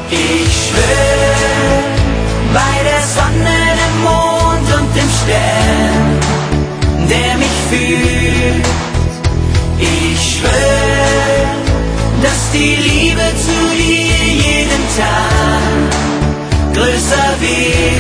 Ich schwör, bei der Sonne, dem Mond und dem Stern, der mich führt. Ich schwör, dass die Liebe zu dir jeden Tag größer wird.